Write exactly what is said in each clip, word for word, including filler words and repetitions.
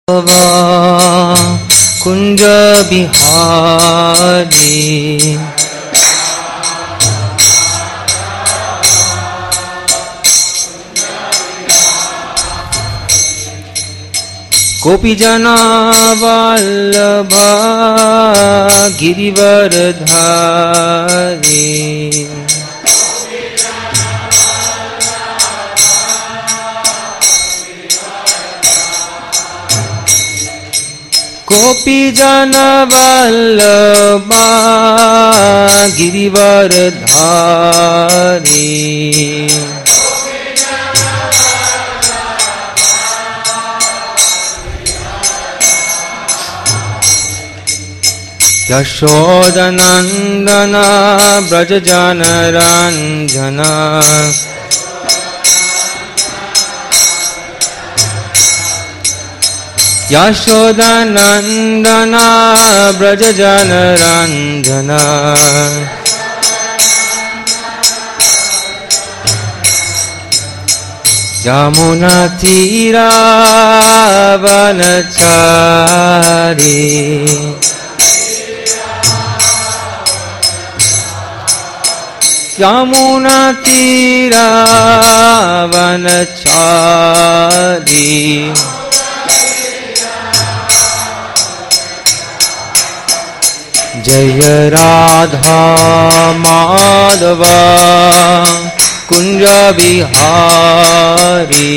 कुंज बिहारी गोपी जना वल्लभ गिरिवरधारी गोपी जन वल्लभ गिरिवरधारी यशोदनंदन ब्रज जन रंजन यशोदनंदन ब्रज जन रंजन यमुना तीरा वनचारी यमुना तीरा वनचारी जय राधा माधव कुंज बिहारी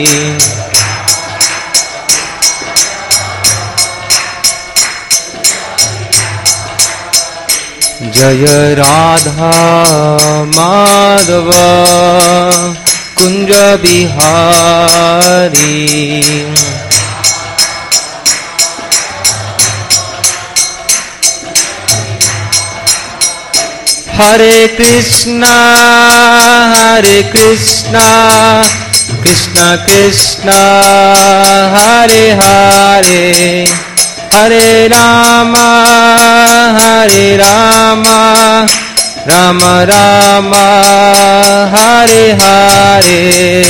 जय राधा माधव कुंज बिहारी हरे कृष्णा हरे कृष्णा कृष्णा कृष्णा हरे हरे हरे राम हरे राम राम राम हरे हरे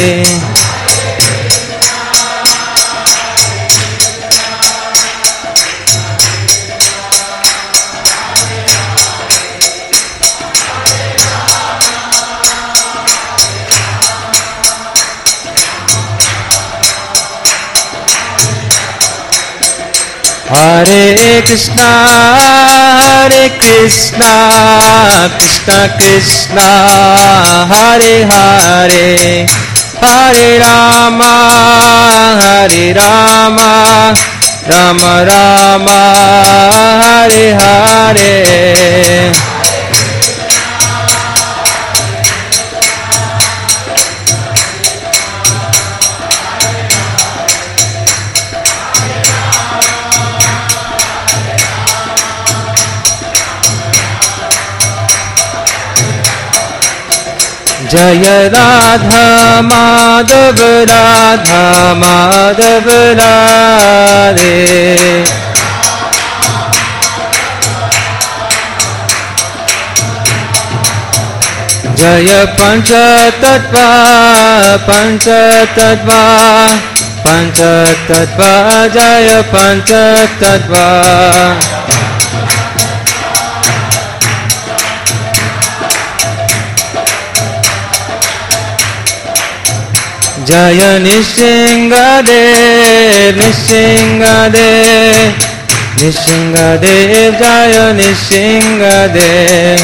हरे कृष्णा हरे कृष्णा कृष्णा कृष्णा हरे हरे हरे राम हरे राम राम राम हरे हरे जय राधा माधव राधा माधव राधे जय पंच तत्व पंच तत्व पंच तत्व जय पंच तत्व जय निसिंहदेव निसिंहदेव निसिंहदेव जय निसिंहदेव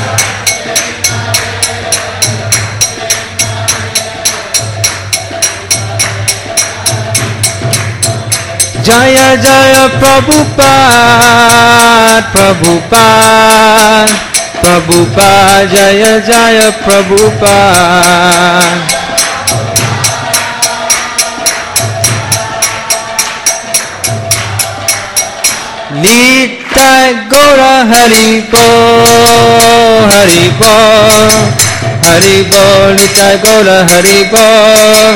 जय जय प्रभुपाद प्रभुपाद प्रभुपाद जय जय प्रभुपाद नित्य गौर हरि बोल हरि बोल हरि बोल नित्य गौर हरि बोल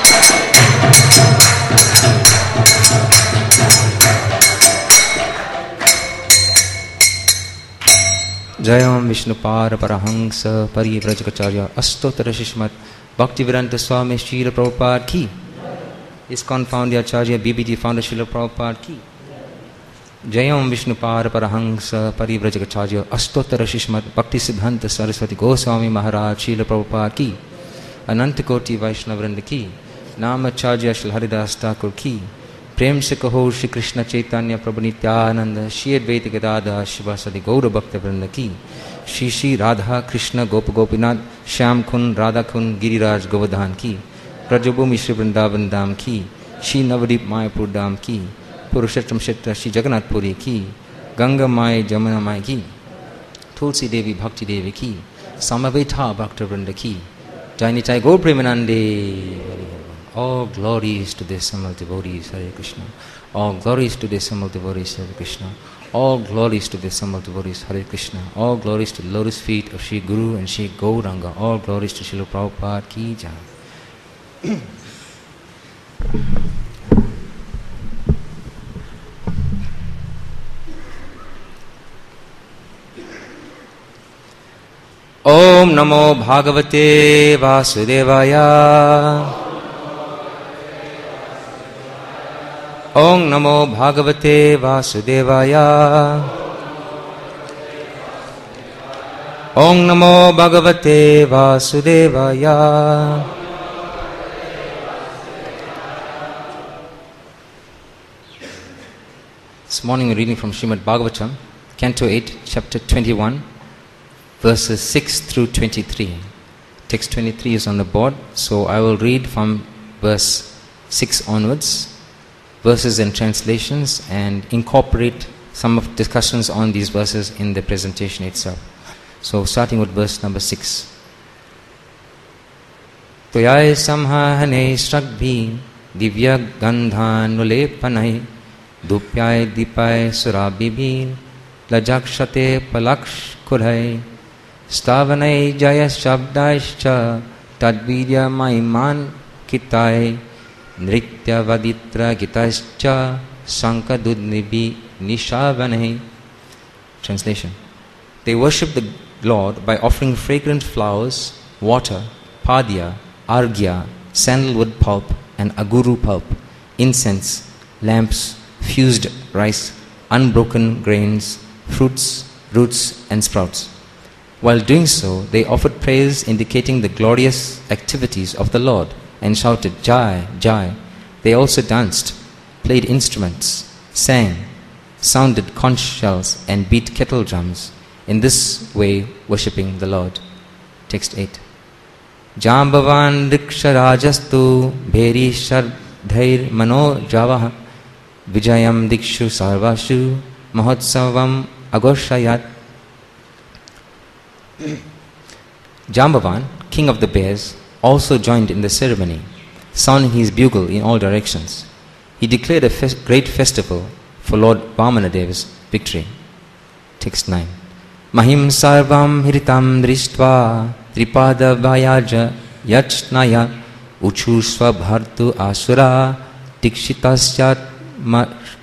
जय ओम विष्णुपाद परहंस परिव्रजकाचार्य अष्टोत्तर श्रीमद् भक्तिवेदांत स्वामी श्रील प्रभुपाद की ISKCON founder Acharya B B G founder Srila Prabhupada ki. Jayam Vishnupad Parahamsa Parivrajagacharya Astottara Shishmat Bhakti Siddhanta Saraswati Goswami Maharaj Srila Prabhupada ki. Anantakoti Vaishnavrinda ki. Namacharya Shri Haridas Thakur ki. Prem se kaho Shri Krishna Chaitanya Prabhu Nityananda Shri Advaita Gadadhar Shivasadi Gaura Bhakta Vrinda ki. Shri Shri Radha Krishna Gopa Gopinath Shyam Khun Radha Khun Giriraj Govardhan ki. Brajabhumi Shri Vrindavan Dham ki. Shri Navadip Mayapur Dham ki. Purushottam Kshetra Shri Jagannath Puri ki. Ganga Mai Jamuna Mai ki. Tulsi Devi Bhakti Devi ki. Samaveta Bhakta Vrinda ki. Jai Nitai Gaur Premanande. All glories to the assembled devotees, Hare Krishna. All glories to the assembled devotees, Hare Krishna. All glories to the assembled devotees, Hare Krishna. All glories to the lotus feet of Shri Guru and Shri Gauranga. All glories to Srila Prabhupada ki jai. Om Namo Bhagavate Vasudevaya. Om Namo Bhagavate Vasudevaya. Om Namo Bhagavate Vasudevaya. This morning we're reading from Srimad Bhagavatam, Canto eight, Chapter twenty-one, verses six through twenty-three. Text twenty-three is on the board, so I will read from verse six onwards. Verses and translations, and incorporate some of discussions on these verses in the presentation itself. So starting with verse number six. Toyai samhahane shrakbhi divya gandhanulepanai dupyai dipai surabibhi lajakshate palaksh kurai stavanai jaya shabdaischa tadvidya maiman kitai Nritya vaditra gitascha sankadudnibi nishavane. Translation. They worship the Lord by offering fragrant flowers, water, padya, arghya, sandalwood pulp and aguru pulp, incense, lamps, fused rice, unbroken grains, fruits, roots and sprouts. While doing so, they offered praise indicating the glorious activities of the Lord, and shouted, Jai, Jai. They also danced, played instruments, sang, sounded conch shells and beat kettle drums, in this way worshipping the Lord. Text eight. Jambavan riksha rajastu bheri shardhair mano javaha vijayam dikshu sarvashu mahotsavam agoshayat. Jambavan, king of the bears, also joined in the ceremony, sounding his bugle in all directions. He declared a fe- great festival for Lord Vamanadeva's victory. Text nine. Mahim sarvam hiritam drishtva tripada vayaja yachnaya uchu swabhartu asura dikshitasyat ma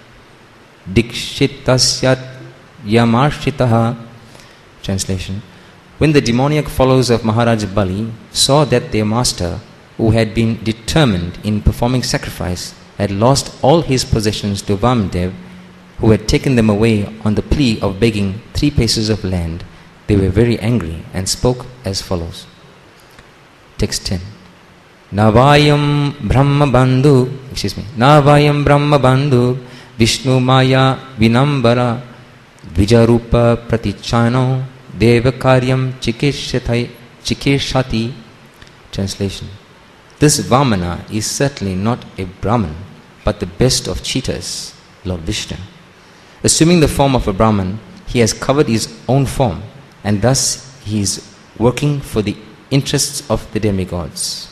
dikshitasyat yamarshitaha. Translation. When the demoniac followers of Maharaj Bali saw that their master, who had been determined in performing sacrifice, had lost all his possessions to Vamdev, who had taken them away on the plea of begging three paces of land, they were very angry and spoke as follows. Text ten. Navayam Brahma Bandhu, excuse me, Navayam Brahma Bandhu, Vishnu Maya Vinambara, Vijarupa Pratichano, Devakaryam Chikeshatai Chikeshati. Translation. This Vamana is certainly not a Brahman, but the best of cheaters, Lord Vishnu. Assuming the form of a Brahman, he has covered his own form, and thus he is working for the interests of the demigods.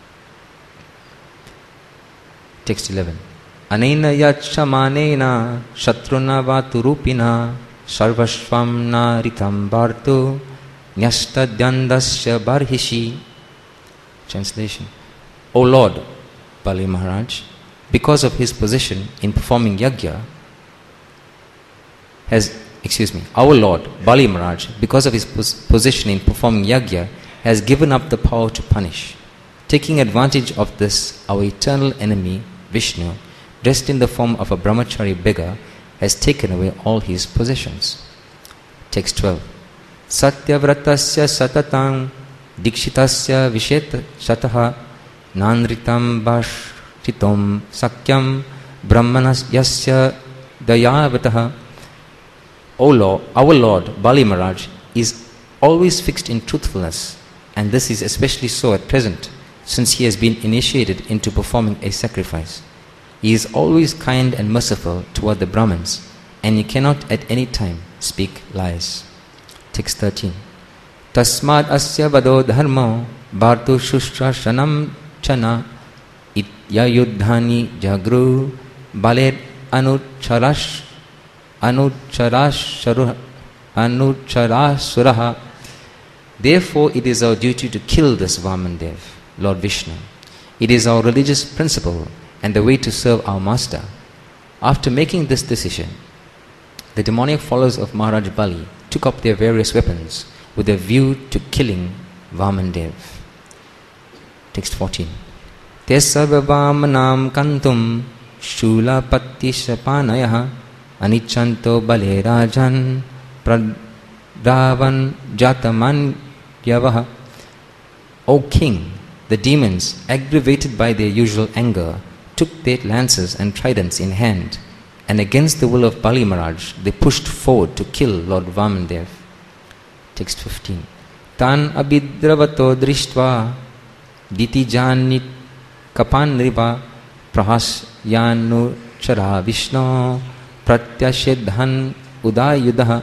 Text eleven. Anena yachamanena shatruna vaturupina sarvashvam naritam bhartu nyastadhyandasya barhishi. Translation. O Lord, Bali Maharaj, because of his position in performing yajna, has, excuse me, our Lord, Bali Maharaj, because of his pos- position in performing yajna, has given up the power to punish. Taking advantage of this, our eternal enemy, Vishnu, dressed in the form of a brahmachari beggar, has taken away all his possessions. Text twelve. Satyavratasya satatang dikshitasya vishet shataha nanritam bhashtitom sakyam brahmanasya dayavataha. O Lord, our Lord, Bali Maharaj, is always fixed in truthfulness, and this is especially so at present, since he has been initiated into performing a sacrifice. He is always kind and merciful toward the Brahmins, and he cannot at any time speak lies. Text thirteen. Tasmad asya vado dharmo bhartu shustrashanam chana ityayudhani jagru baler anucharash anucharasharuha anucharasuraha. Therefore it is our duty to kill this Vamandev, Lord Vishnu. It is our religious principle and the way to serve our master. After making this decision, the demoniac followers of Maharaj Bali took up their various weapons with a view to killing Vamandev. Text fourteen. Tesarva Vamanam kantum shula patti shapanayah anichanto bale rajan pradavan jataman yavaha. O king, the demons, aggravated by their usual anger, took their lances and tridents in hand, and against the will of Bali Maharaj, they pushed forward to kill Lord Vamandev. Text fifteen. Tan abidravato drishtva diti janit kapan riva prahas yanu chara vishno pratyashedhan udayudaha.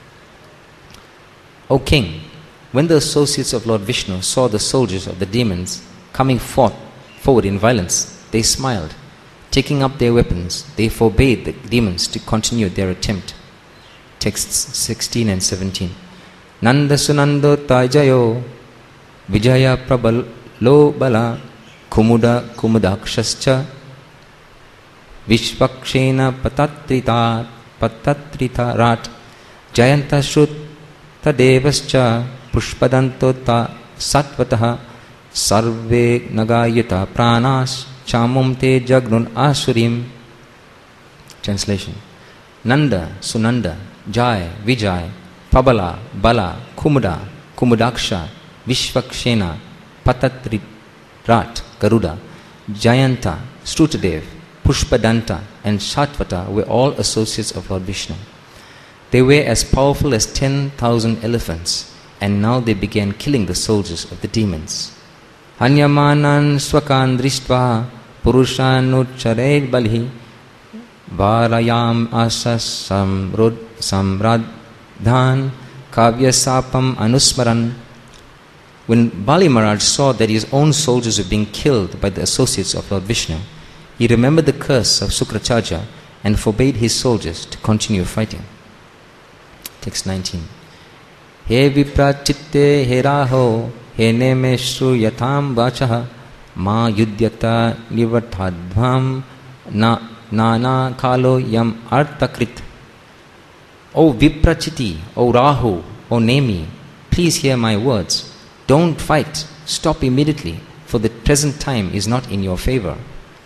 O king, when the associates of Lord Vishnu saw the soldiers of the demons coming forth, forward in violence, they smiled. Taking up their weapons, they forbade the demons to continue their attempt. Texts sixteen and seventeen. Nanda sunando tajayo vijaya prabalo bala kumuda kumudakshascha vishvakshena patatrita patatrita rat jayanta shrutta devascha pushpadanto ta satvataha sarve nagayuta pranas chamum te jagnun asurim. Translation. Nanda, Sunanda, Jai, Vijay, Pabala, Bala, Kumuda, Kumudaksha, Vishvakshena, Patatrit, Garuda, Jayanta, Strutadev, Pushpadanta and Shatvata were all associates of Lord Vishnu. They were as powerful as ten thousand elephants, and now they began killing the soldiers of the demons. Anyamanan swakan drishtva purushanucharer balhi varayam asas samrud samradhan kavyasapam anusmaran. When Bali Maharaj saw that his own soldiers were being killed by the associates of Lord Vishnu, he remembered the curse of Sukracharya and forbade his soldiers to continue fighting. Text nineteen. He viprachitte he raho he nemeshru yatham vachaha ma yudyata nivatadvam na nana kalo yam artakrit. O Viprachiti, O Rahu, O Nemi, please hear my words. Don't fight. Stop immediately, for the present time is not in your favor.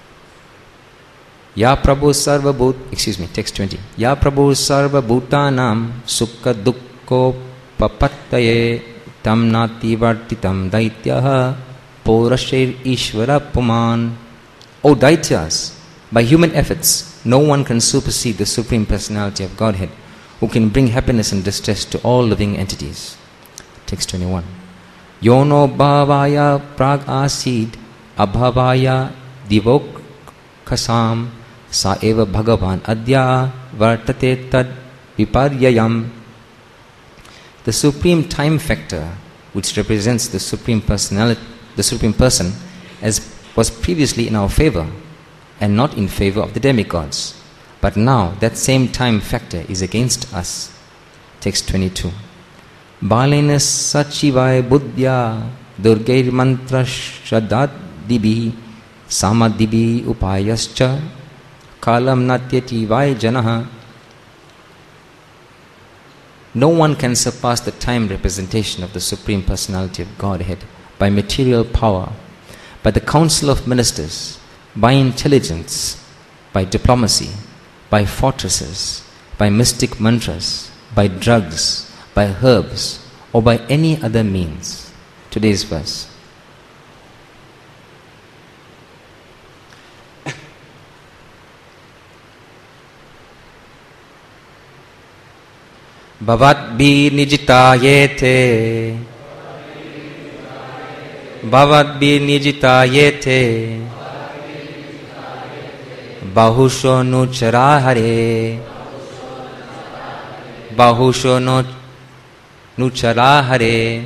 Ya Prabhu Sarva Bhut, excuse me, text twenty. Ya Prabhu Sarva Bhutanam Sukha Dukkho Papattaye Tam Nati Vartitam Daityaha Porashir Ishvara Puman. O Daityas, by human efforts, no one can supersede the Supreme Personality of Godhead, who can bring happiness and distress to all living entities. Text twenty-one. Yono bhavaya prag asid abhavaya divok kasam sa eva bhagavan adya vartate tad viparyayam. The supreme time factor, which represents the supreme personality, the supreme person, as was previously in our favor and not in favor of the demigods, but now that same time factor is against us. Text twenty-two. Balena sachivai buddhya durgair mantra shraddhat dibi samadhibi upayascha kalam natyati vai janaha. No one can surpass the time representation of the Supreme Personality of Godhead by material power. By the council of ministers, by intelligence, by diplomacy, by fortresses, by mystic mantras, by drugs, by herbs, or by any other means. Today's verse. Bhavat-bi nijitayete Bhavat-bi nijitayete Bahusho nucharahare Bahusho no nucharahare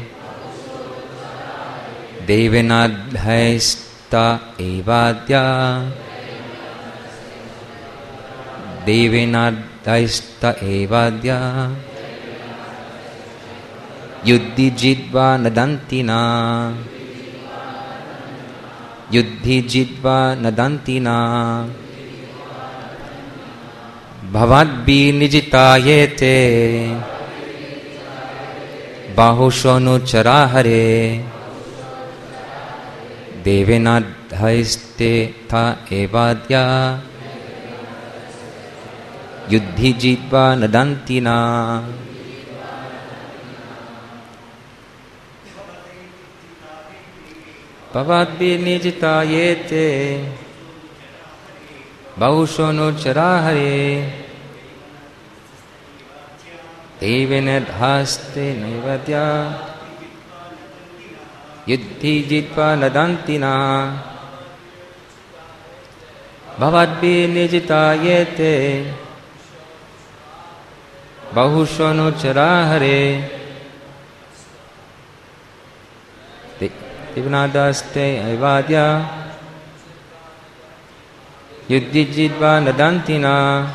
Devenadhaista evadya Devenadhaista evadya Yuddhi jidva nadantina Yuddhi jidva nadantina Bhavat-bi nijitayete Bahusho nucharahare Devenadhaiste tha evadya Yuddhi jidva nadantina. Bhavat-bi nijitayete Bahusho nucharahare Devenadhaste naivadya Yuddhi jitva nadantina. Bhavat-bi nijitayete Bahusho nucharahare Devenadhaste naivadya Yuddhi jitva nadantina.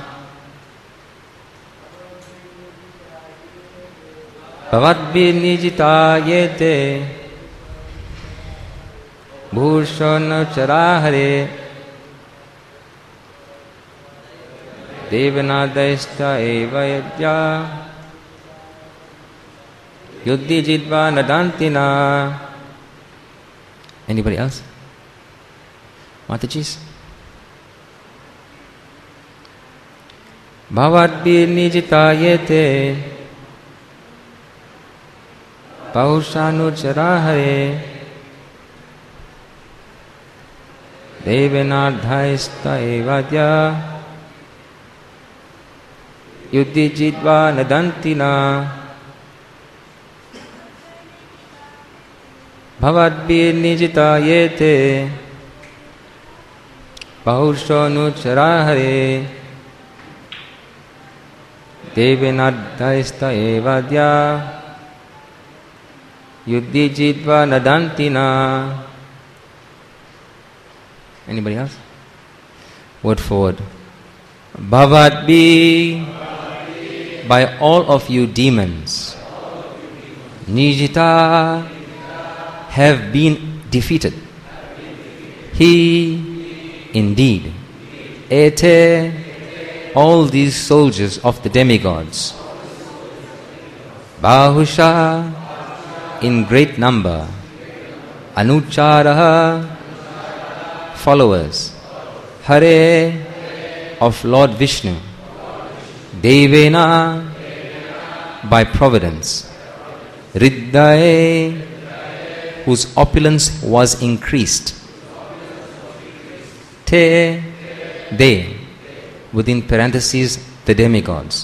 Bhavat-bi nijitayete Bahusho nucharahare Devenadhaista evadya Yuddhi jitva nadantina. Anybody else? Matajis? Bhavat-bi nijitayete Bahusho nucharahare Devenadhaista evadya Yuddhi jitva nadantina. Bhavat-bi nijitayete Bahusho nucharahare Devenadhaista evadya Yuddhi jitva nadantina. Anybody else? Word for word. Bhavat-bi, by all of you demons, Nijita, have been defeated. He, indeed, Ete, all these soldiers of the demigods, Bahusha, in great number, Anucharaha, followers, Hare, of Lord Vishnu, Devena, by providence, Riddaye, whose opulence was increased, Te, they, within parentheses, the demigods,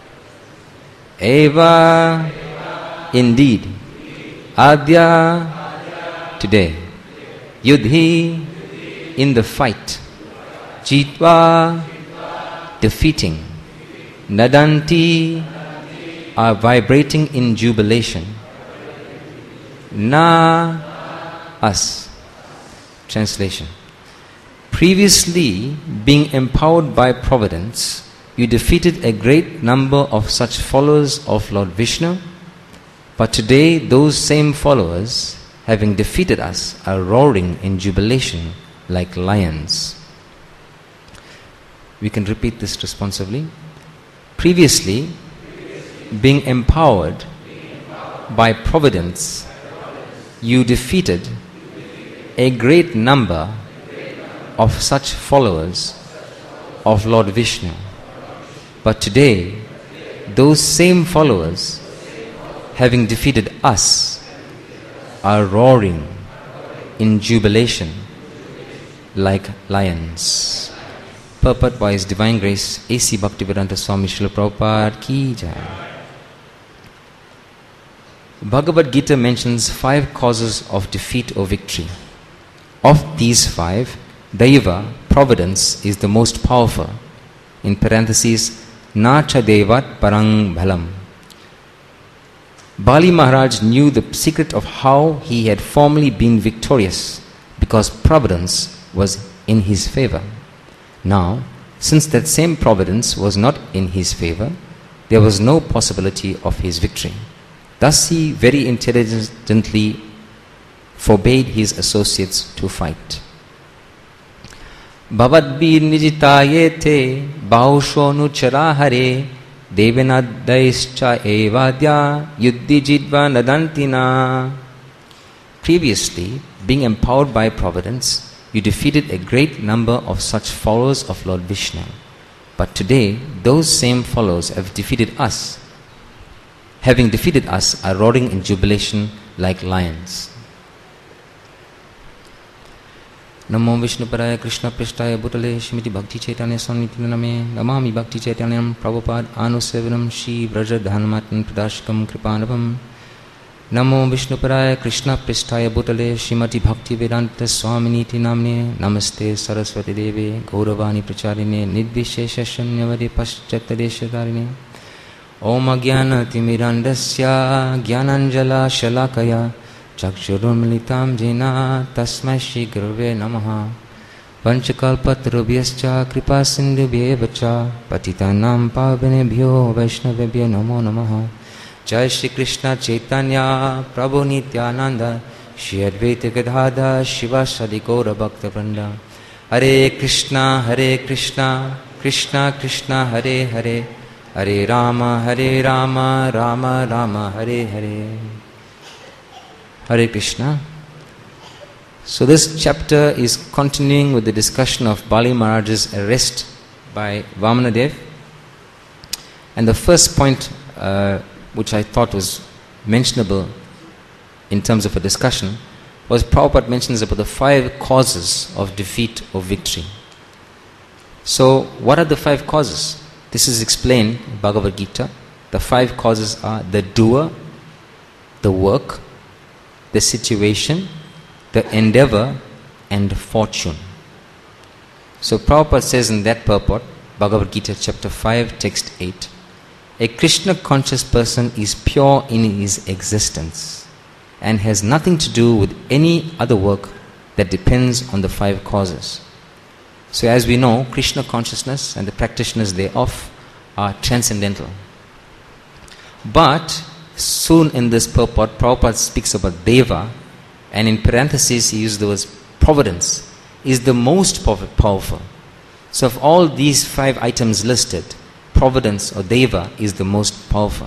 Eva, indeed, Adya, today, Yudhi, in the fight, Jitva, defeating, Nadanti, are vibrating in jubilation, Na, us. Translation. Previously, being empowered by providence, you defeated a great number of such followers of Lord Vishnu, but today those same followers, having defeated us, are roaring in jubilation like lions. We can repeat this responsively. Previously, being empowered by providence, you defeated a great number of such followers of Lord Vishnu. But today, those same followers, having defeated us, are roaring in jubilation like lions. Purport by His Divine Grace A C Bhaktivedanta Swami Srila Prabhupada Ki Jai. Bhagavad Gita mentions five causes of defeat or victory. Of these five, Daiva, providence, is the most powerful. In parentheses, Na cha devat parang bhalam. Bali Maharaj knew the secret of how he had formerly been victorious, because providence was in his favor. Now, since that same providence was not in his favor, there was no possibility of his victory. Thus he very intelligently forbade his associates to fight. Bhavadbir nijitayete bahusho nuchara hare devanadaischa evadya yuddhi jidva nadantina. Previously, being empowered by providence, you defeated a great number of such followers of Lord Vishnu. But today, those same followers have defeated us. Having defeated us, are roaring in jubilation like lions. Namo Vishnuparaya Krishna Prishtaya Bhutale Shrimati Bhakti Chaitanya Swamiti Name Namami Bhakti Chaitanyam Prabhupada Anusevanam Shri Vraja Dhanmatan Pradashikam Kripanavam. Namo Vishnuparaya Krishna Prishtaya Bhutale Shrimati Bhakti Vedanta Swaminiti Namne Namaste Saraswati Deve Gauravani Pracharine Nidvishesha Shanyavade Paschatadeshadarine. Om Agyana Timirandasya Gyananjala Shalakaya Chakshurumlitam Jena Tasmai Shri Gurave Namaha. Vanchakalpatarubhyascha Kripa Sindhubhyevacha Patitanam Pavanebhyo Vaishnavebhyo Namo Namaha. Jai Shri Krishna Chaitanya Prabhu Nityananda Shri Advaita Gadadhar Shivasadi Gaura Bhakta Vrinda. Hare Krishna Hare Krishna Krishna Krishna Hare Hare Hare Rama Hare Rama Rama Rama Hare Hare. Hare Krishna. So this chapter is continuing with the discussion of Bali Maharaj's arrest by Vamanadev. And the first point uh, which I thought was mentionable in terms of a discussion was Prabhupada mentions about the five causes of defeat or victory. So what are the five causes? This is explained in Bhagavad Gita. The five causes are the doer, the work, the situation, the endeavor, and fortune. So Prabhupada says in that purport, Bhagavad Gita chapter five, text eight, a Krishna conscious person is pure in his existence and has nothing to do with any other work that depends on the five causes. So as we know, Krishna consciousness and the practitioners thereof are transcendental. But soon in this purport, Prabhupada speaks about Deva, and in parentheses he uses the word providence, is the most powerful. So of all these five items listed, providence or Deva is the most powerful.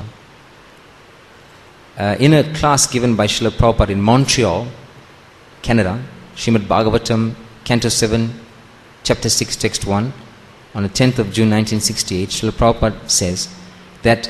Uh, in a class given by Srila Prabhupada in Montreal, Canada, Srimad Bhagavatam, Canto seven, Chapter six, Text one, on the tenth of June nineteen sixty-eight, Srila Prabhupada says that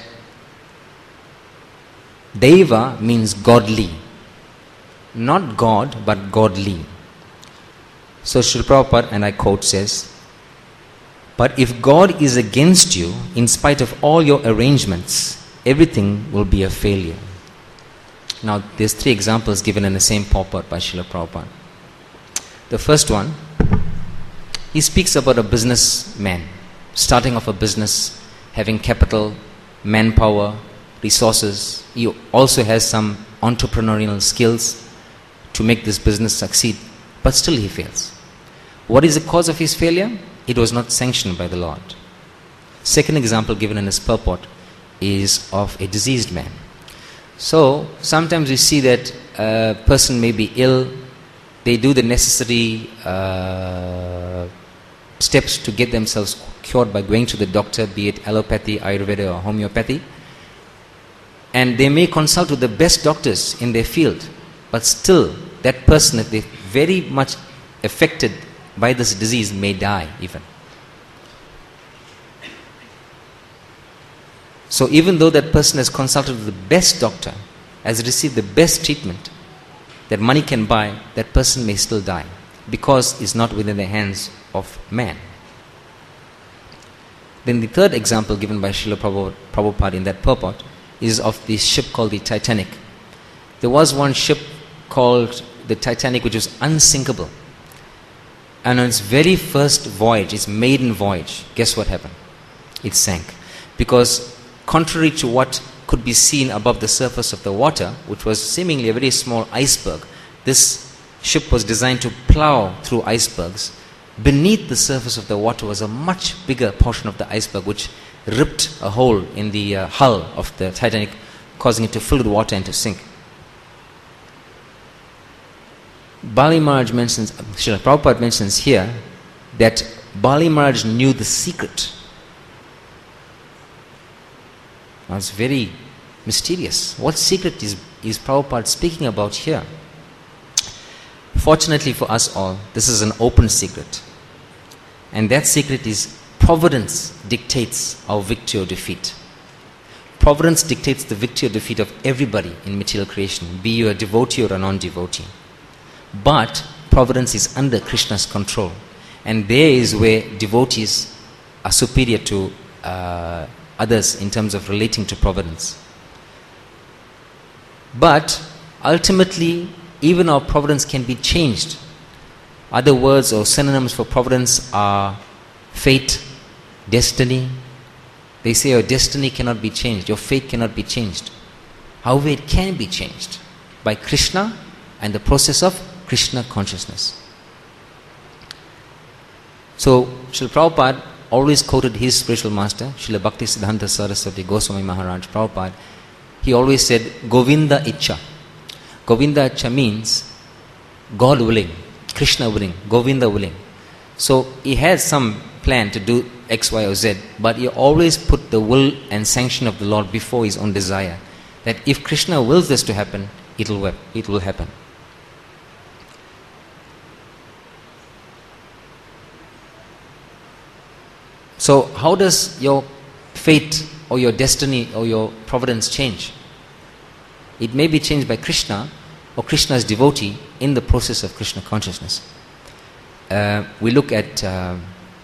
Deva means godly. Not God, but godly. So Srila Prabhupada, and I quote, says, but if God is against you, in spite of all your arrangements, everything will be a failure. Now, there's three examples given in the same purport by Srila Prabhupada. The first one, he speaks about a businessman, starting off a business, having capital, manpower, resources. He also has some entrepreneurial skills to make this business succeed, but still he fails. What is the cause of his failure? It was not sanctioned by the Lord. Second example given in his purport is of a diseased man. So, sometimes we see that a person may be ill, they do the necessary uh, steps to get themselves cured by going to the doctor, be it allopathy, Ayurveda or homeopathy. And they may consult with the best doctors in their field, but still that person, if they're very much affected by this disease may die even. So even though that person has consulted with the best doctor, has received the best treatment that money can buy, that person may still die because it's not within the hands of man. Then the third example given by Srila Prabhupada in that purport is of the ship called the Titanic. There was one ship called the Titanic which was unsinkable. And on its very first voyage, its maiden voyage, guess what happened? It sank. Because contrary to what could be seen above the surface of the water, which was seemingly a very small iceberg, this ship was designed to plow through icebergs. Beneath the surface of the water was a much bigger portion of the iceberg which ripped a hole in the uh, hull of the Titanic, causing it to fill with water and to sink. Bali Maharaj mentions, Srila Prabhupada mentions here that Bali Maharaj knew the secret. Now it's very mysterious. What secret is, is Prabhupada speaking about here? Fortunately for us all, this is an open secret. And that secret is providence dictates our victory or defeat. Providence dictates the victory or defeat of everybody in material creation, be you a devotee or a non-devotee. But providence is under Krishna's control. And there is where devotees are superior to uh, others in terms of relating to providence. But ultimately, even our providence can be changed. Other words or synonyms for providence are fate, destiny. They say your destiny cannot be changed, your fate cannot be changed. However, it can be changed by Krishna and the process of Krishna consciousness. So, Srila Prabhupada always quoted his spiritual master, Srila Bhaktisiddhanta Saraswati Goswami Maharaj Prabhupada. He always said, Govinda Icha. Govinda Icha means God willing, Krishna willing, Govinda willing. So he has some plan to do X, Y or Z, but he always put the will and sanction of the Lord before his own desire. That if Krishna wills this to happen, it will, it will happen. So how does your fate or your destiny or your providence change? It may be changed by Krishna or Krishna's devotee in the process of Krishna consciousness. Uh, we look at uh,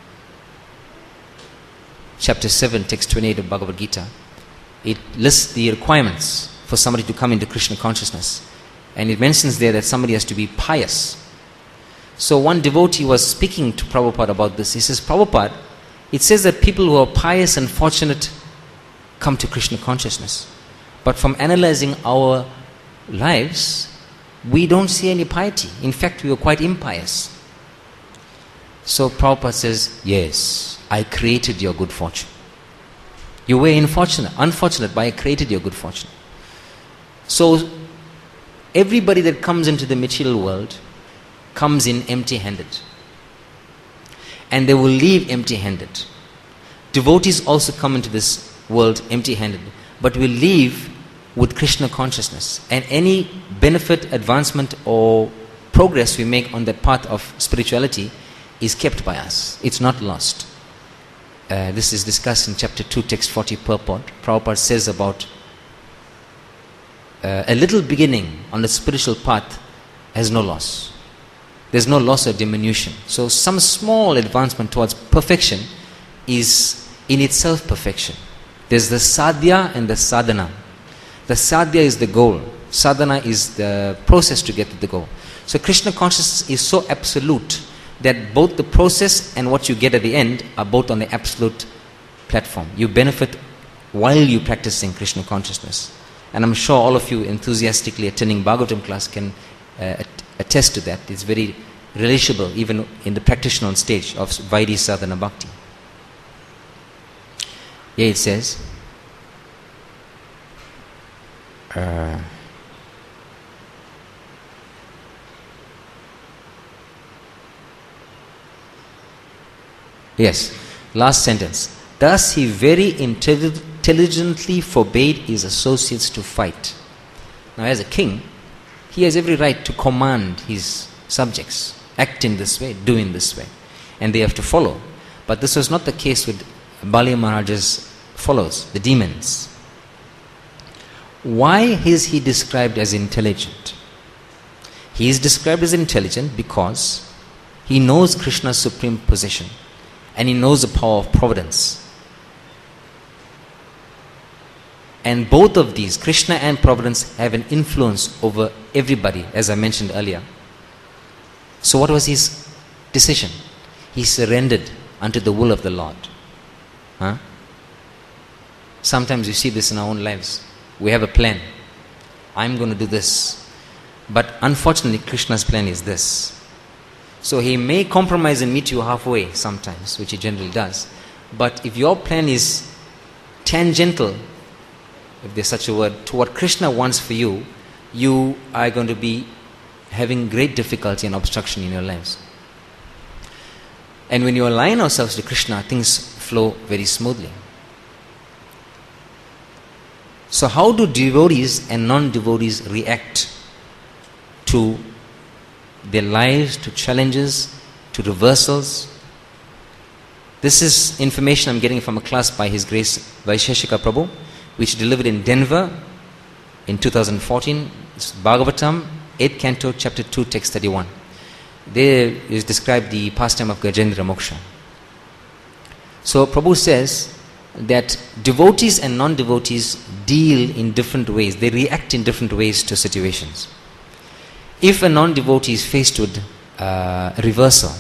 chapter seven, text twenty-eight of Bhagavad Gita. It lists the requirements for somebody to come into Krishna consciousness. And it mentions there that somebody has to be pious. So one devotee was speaking to Prabhupada about this. He says, Prabhupada, it says that people who are pious and fortunate come to Krishna consciousness. But from analyzing our lives, we don't see any piety. In fact, we are quite impious. So Prabhupada says, yes, I created your good fortune. You were unfortunate, unfortunate, but I created your good fortune. So everybody that comes into the material world comes in empty-handed. And they will leave empty-handed. Devotees also come into this world empty-handed, but will leave with Krishna consciousness. And any benefit, advancement or progress we make on that path of spirituality is kept by us. It's not lost. Uh, this is discussed in chapter two, text forty purport. Prabhupada says about uh, a little beginning on the spiritual path has no loss. There's no loss or diminution. So some small advancement towards perfection is in itself perfection. There's the sadhya and the sadhana. The sadhya is the goal. Sadhana is the process to get to the goal. So Krishna consciousness is so absolute that both the process and what you get at the end are both on the absolute platform. You benefit while you're practicing Krishna consciousness. And I'm sure all of you enthusiastically attending Bhagavatam class can uh, attest to that. It's very relishable even in the practitioner stage of Vaidhi Sadhana Bhakti. Here it says, uh, yes, last sentence. Thus he very intelli- intelligently forbade his associates to fight. Now as a king, he has every right to command his subjects act in this way, do in this way. And they have to follow. But this was not the case with Bali Maharaj's followers, the demons. Why is he described as intelligent? He is described as intelligent because he knows Krishna's supreme position and he knows the power of providence. And both of these, Krishna and providence, have an influence over everybody, as I mentioned earlier. So what was his decision? He surrendered unto the will of the Lord. Huh? Sometimes you see this in our own lives. We have a plan. I'm going to do this. But unfortunately, Krishna's plan is this. So he may compromise and meet you halfway sometimes, which he generally does. But if your plan is tangential, if there's such a word, to what Krishna wants for you, you are going to be having great difficulty and obstruction in your lives. And when you align ourselves to Krishna, things flow very smoothly. So how do devotees and non-devotees react to their lives, to challenges, to reversals? This is information I'm getting from a class by His Grace Vaisheshika Prabhu, which delivered in Denver in two thousand fourteen. It's Bhagavatam, eighth Canto, Chapter two, Text thirty-one. There is described the pastime of Gajendra Moksha. So Prabhu says that devotees and non-devotees deal in different ways. They react in different ways to situations. If a non-devotee is faced with uh, a reversal,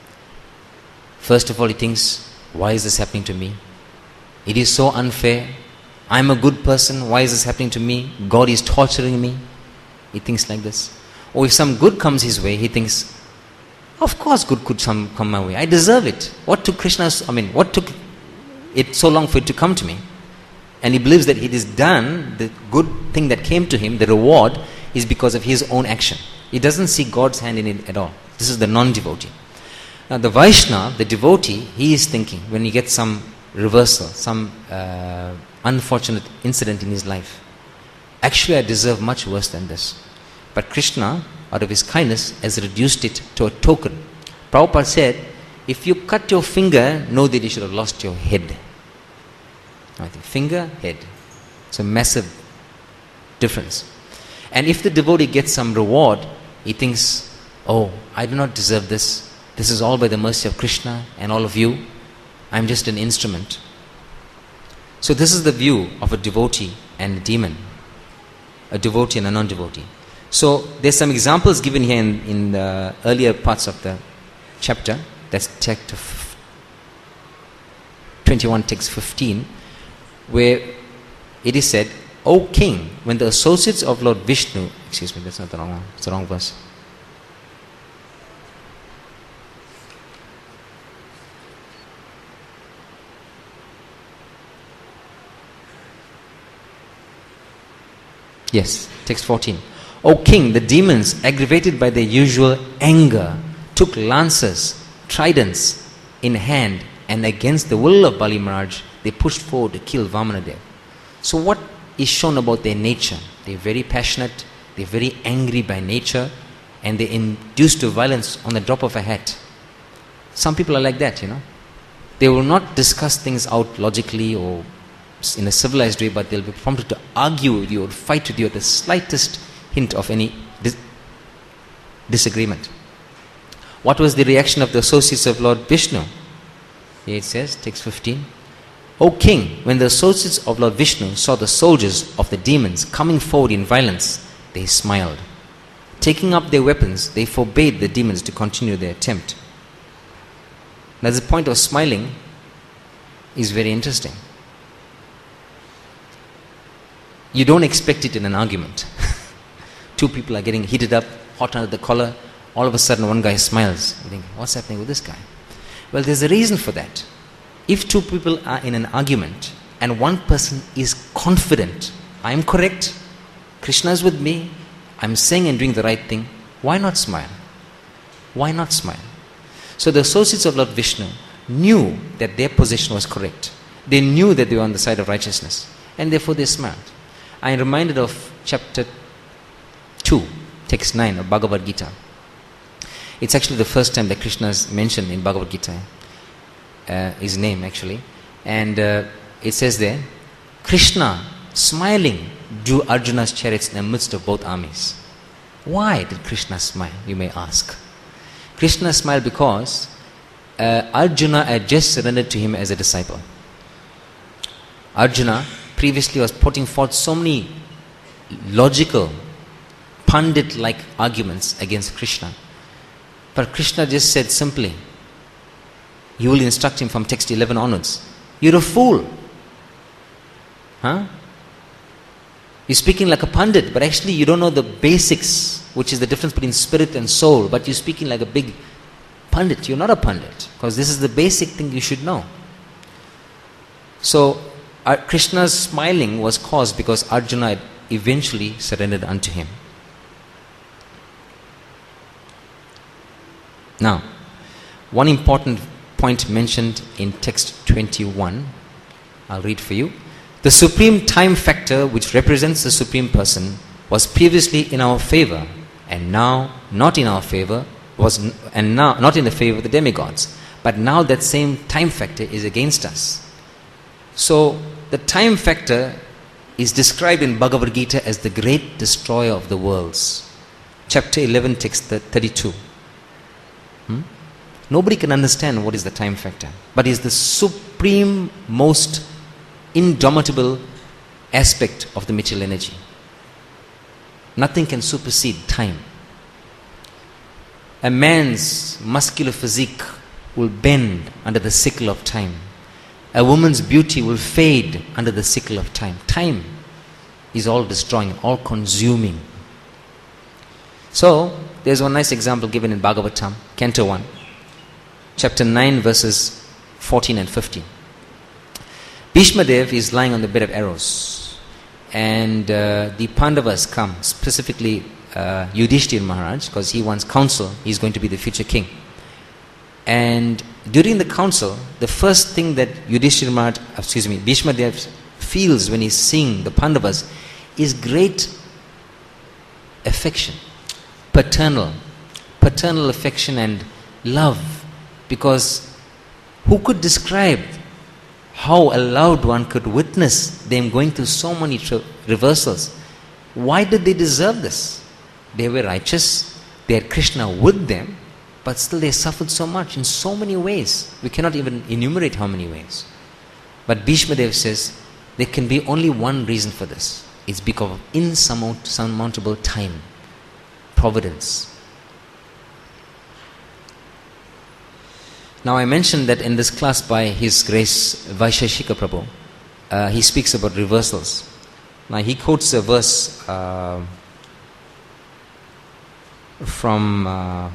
first of all he thinks, why is this happening to me? It is so unfair. I'm a good person. Why is this happening to me? God is torturing me. He thinks like this. Or if some good comes his way, he thinks, of course good could some come my way. I deserve it. What took Krishna's, I mean, what took it so long for it to come to me? And he believes that it is done, the good thing that came to him, the reward, is because of his own action. He doesn't see God's hand in it at all. This is the non-devotee. Now the Vaishnava, the devotee, he is thinking, when he gets some reversal, some uh, unfortunate incident in his life, actually I deserve much worse than this. But Krishna, out of his kindness, has reduced it to a token. Prabhupada said, if you cut your finger, know that you should have lost your head. I think finger, head. It's a massive difference. And if the devotee gets some reward, he thinks, oh, I do not deserve this. This is all by the mercy of Krishna and all of you. I'm just an instrument. So this is the view of a devotee and a demon. A devotee and a non-devotee. So there's some examples given here in, in the earlier parts of the chapter. That's text twenty-one, text fifteen, where it is said, O king, when the associates of Lord Vishnu, excuse me, that's not the wrong one, it's the wrong verse. Yes, text fourteen. O king, the demons, aggravated by their usual anger, took lances, tridents in hand, and against the will of Bali Maharaj, they pushed forward to kill Vamanadev. So what is shown about their nature? They're very passionate, they're very angry by nature, and they're induced to violence on the drop of a hat. Some people are like that, you know. They will not discuss things out logically or in a civilized way, but they'll be prompted to argue with you or fight with you at the slightest hint of any dis- disagreement. What was the reaction of the associates of Lord Vishnu? Here it says, text fifteen, O king, when the associates of Lord Vishnu saw the soldiers of the demons coming forward in violence, they smiled. Taking up their weapons, they forbade the demons to continue their attempt. Now the point of smiling is very interesting. You don't expect it in an argument. Two people are getting heated up, hot under the collar. All of a sudden one guy smiles. You think, what's happening with this guy? Well, there's a reason for that. If two people are in an argument and one person is confident, I'm correct, Krishna is with me, I'm saying and doing the right thing, why not smile? Why not smile? So the associates of Lord Vishnu knew that their position was correct. They knew that they were on the side of righteousness, and therefore they smiled. I am reminded of chapter two, text nine of Bhagavad Gita. It's actually the first time that Krishna is mentioned in Bhagavad Gita, uh, his name actually. And uh, it says there, Krishna, smiling, drew Arjuna's chariots in the midst of both armies. Why did Krishna smile, you may ask? Krishna smiled because uh, Arjuna had just surrendered to him as a disciple. Arjuna previously was putting forth so many logical, Pandit-like arguments against Krishna. But Krishna just said simply, you will instruct him from text eleven onwards. You're a fool. Huh? You're speaking like a Pandit, but actually you don't know the basics, which is the difference between spirit and soul. But you're speaking like a big Pandit. You're not a Pandit, because this is the basic thing you should know. So, uh, Krishna's smiling was caused because Arjuna had eventually surrendered unto him. Now, one important point mentioned in text twenty-one, I'll read for you. The supreme time factor which represents the Supreme Person was previously in our favor and now not in our favor, was n- and now not in the favor of the demigods. But now that same time factor is against us. So the time factor is described in Bhagavad Gita as the great destroyer of the worlds. Chapter eleven, text thirty-two. Hmm? Nobody can understand what is the time factor, but is the supreme, most indomitable aspect of the material energy. Nothing can supersede time. A man's muscular physique will bend under the sickle of time. A woman's beauty will fade under the sickle of time. Time is all destroying, all consuming. So, there's one nice example given in Bhagavatam, Canto one, chapter nine, verses fourteen and fifteen. Bhishma Dev is lying on the bed of arrows, and uh, the Pandavas come, specifically uh, Yudhishthira Maharaj, because he wants counsel, he's going to be the future king. And during the council, the first thing that Yudhishthira Maharaj, excuse me, Bhishma Dev feels when he's seeing the Pandavas is great affection, paternal, paternal affection and love, because who could describe how a loved one could witness them going through so many tra- reversals? Why did they deserve this? They were righteous, they had Krishna with them, but still they suffered so much in so many ways. We cannot even enumerate how many ways. But Bhishma Dev says, there can be only one reason for this. It's because of insurmountable time, providence. Now I mentioned that in this class by His Grace Vaisheshika Prabhu, uh, he speaks about reversals. Now he quotes a verse uh, from uh,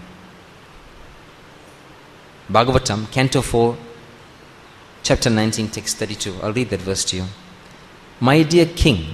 Bhagavatam, Canto four, chapter nineteen, text thirty-two. I'll read that verse to you. My dear King,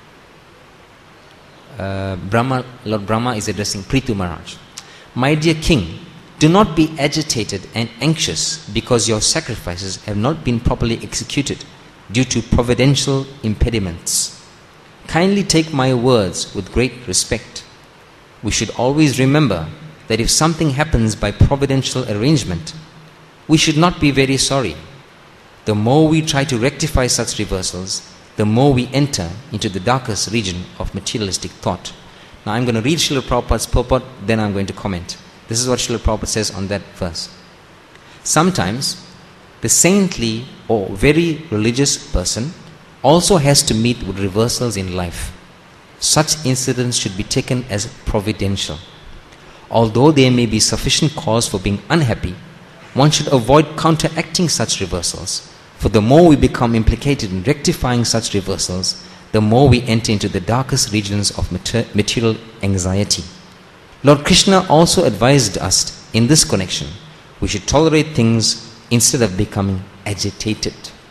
uh, Brahma, Lord Brahma is addressing Prithu Maharaj. My dear King, do not be agitated and anxious because your sacrifices have not been properly executed due to providential impediments. Kindly take my words with great respect. We should always remember that if something happens by providential arrangement, we should not be very sorry. The more we try to rectify such reversals, the more we enter into the darkest region of materialistic thought. Now I'm going to read Srila Prabhupada's purport, then I'm going to comment. This is what Srila Prabhupada says on that verse. Sometimes the saintly or very religious person also has to meet with reversals in life. Such incidents should be taken as providential. Although there may be sufficient cause for being unhappy, one should avoid counteracting such reversals. For the more we become implicated in rectifying such reversals, the more we enter into the darkest regions of mater- material anxiety. Lord Krishna also advised us in this connection, we should tolerate things instead of becoming agitated.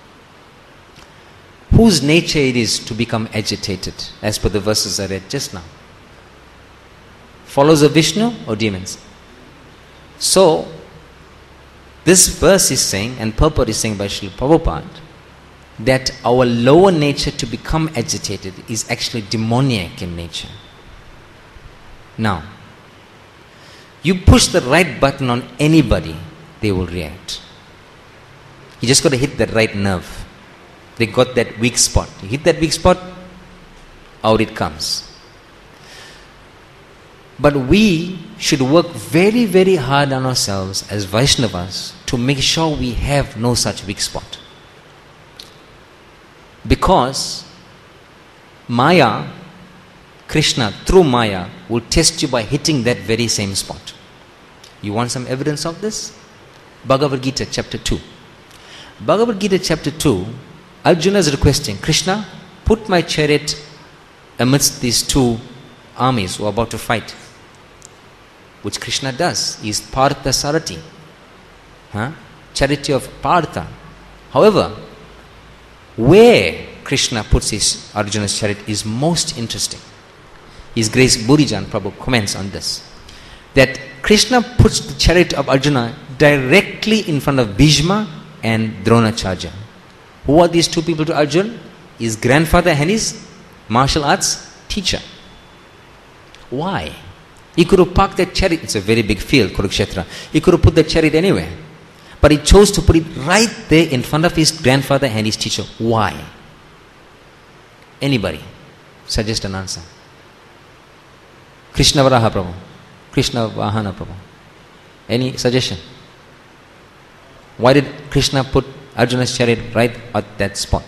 Whose nature it is to become agitated, as per the verses I read just now? Followers of Vishnu or demons? So, this verse is saying, and purport is saying by Srila Prabhupada, that our lower nature to become agitated is actually demoniac in nature. Now, You push the right button on anybody, they will react. You just got to hit that right nerve. They got that weak spot. You hit that weak spot, out it comes. But we should work very, very hard on ourselves as Vaishnavas to make sure we have no such weak spot. Because Maya, Krishna, through Maya, will test you by hitting that very same spot. You want some evidence of this? Bhagavad Gita chapter two. Bhagavad Gita chapter two, Arjuna is requesting, Krishna, put my chariot amidst these two armies who are about to fight. Which Krishna does. He is Partha Sarati. Huh? Charity of Partha. However, where Krishna puts his Arjuna's chariot is most interesting. His Grace Burijan Prabhu comments on this. That Krishna puts the chariot of Arjuna directly in front of Bhishma and Dronacharya. Who are these two people to Arjuna? His grandfather and his martial arts teacher. Why? He could have parked that chariot. It's a very big field, Kurukshetra. He could have put that chariot anywhere. But he chose to put it right there in front of his grandfather and his teacher. Why? Anybody? Suggest an answer. Krishna Varaha Prabhu. Krishna Vahana Prabhu. Any suggestion? Why did Krishna put Arjuna's chariot right at that spot?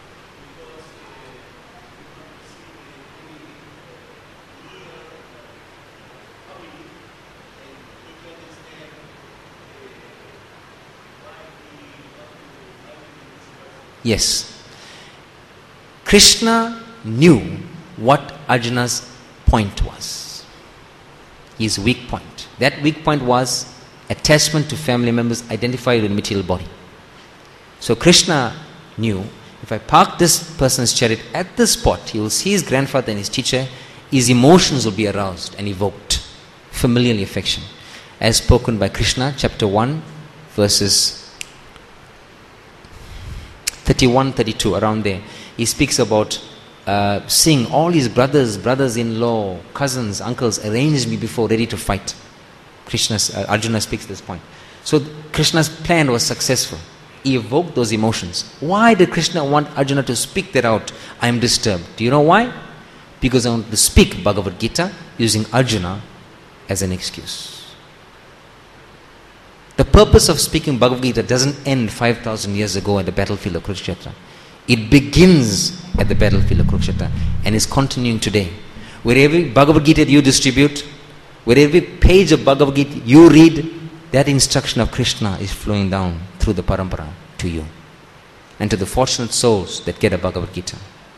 Yes. Krishna knew what Arjuna's point was. His weak point. That weak point was attachment to family members identified with material body. So Krishna knew, if I park this person's chariot at this spot, he will see his grandfather and his teacher, his emotions will be aroused and evoked. Familial affection. As spoken by Krishna, chapter one, verses thirty-one, thirty-two, around there. He speaks about uh, seeing all his brothers, brothers-in-law, cousins, uncles arranged me before, ready to fight. Krishna's, uh, Arjuna speaks this point. So Krishna's plan was successful. He evoked those emotions. Why did Krishna want Arjuna to speak that out? I am disturbed. Do you know why? Because I want to speak Bhagavad Gita using Arjuna as an excuse. The purpose of speaking Bhagavad Gita doesn't end five thousand years ago at the battlefield of Kurukshetra. It begins at the battlefield of Kurukshetra and is continuing today. Wherever Bhagavad Gita you distribute, wherever page of Bhagavad Gita you read, that instruction of Krishna is flowing down through the parampara to you and to the fortunate souls that get a Bhagavad Gita.